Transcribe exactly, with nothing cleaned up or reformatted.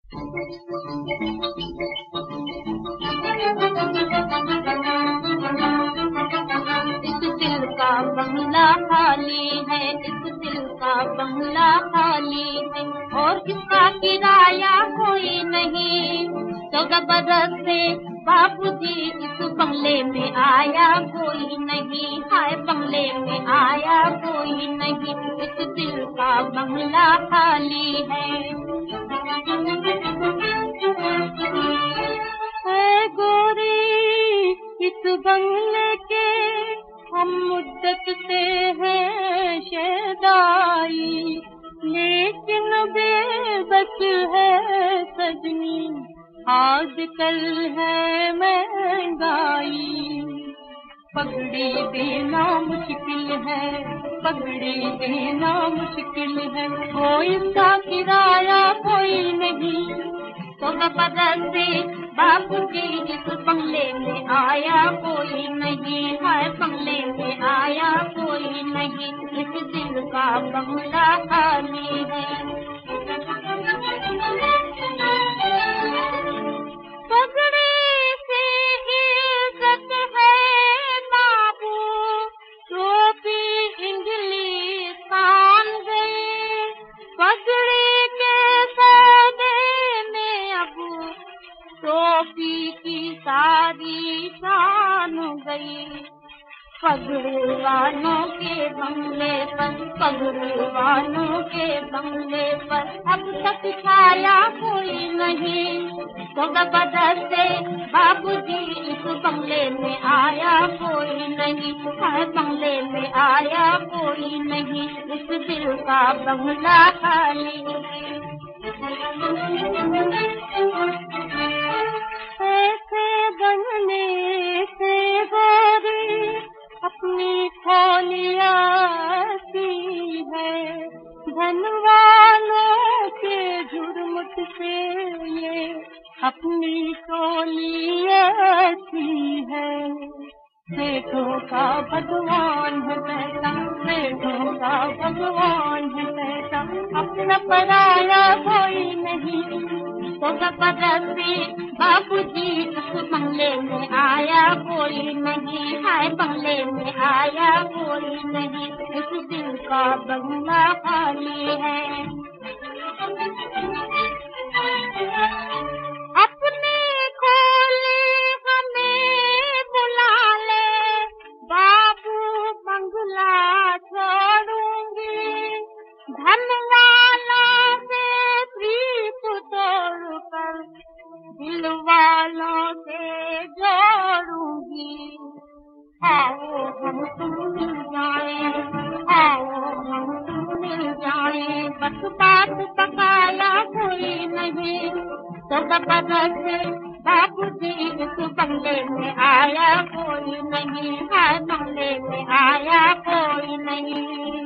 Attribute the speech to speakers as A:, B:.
A: इस दिल का बंगला खाली है, इस दिल का बंगला खाली है और इसका किराया कोई नहीं। चौदह बरस से बापूजी इस बंगले में आया कोई नहीं, हाय बंगले में आया कोई नहीं। इस दिल का बंगला खाली है। है गोरी इस बंगले के हम मुद्दत से हैं शहदाई, लेकिन बेबस है सजनी आजकल है महंगाई। पगड़ी देना मुश्किल है, पगड़ी देना मुश्किल है, वो इसका किराया कोई नहीं। चौदह बरस से बापूजी इस बंगले में आया कोई नहीं, हाय बंगले में आया कोई नहीं। इस दिल का बंगला खाली है। पगड़ी से इज्जत है बाबू, टोपी इंग्लिस्तान गई, पगड़ी के सौदे में अब टोपी की सारी शान गई। पगड़ी वालों के बंगले पर, पगड़ी वालों के बंगले पर अब तक छाया कोई नहीं। चौदह बरस से बापूजी इस बंगले में आया कोई नहीं, हर बंगले में आया कोई नहीं। इस दिल का बंगला खाली है। ऐसे बनने से गोरी अपनी खोलिया सी है, धन वालों के झुरमुट से ये अपनी टोलिया सी है। सेठों का भगवान है बेटा, सेठों का भगवान है बेटा, अपना पराया कोई नहीं। चौदह बरस से बापूजी इस बंगले में आया कोई नहीं, हाय बंगले में आया कोई नहीं। इस दिल का बंगला खाली है। अपने खोले हमें बुला ले, बाबू बंगला छोड़ूंगी, धन वाला से प्रीत तोड़ कर दिल वालों से जोड़ूंगी। आओ हम तुम मिल जाए, आओ हम तुम मिल जाए, बस बात पकाया कोई नहीं। चौदह बरस से बापूजी इस बंगले में आया कोई नहीं, हर बंगले में आया कोई नहीं।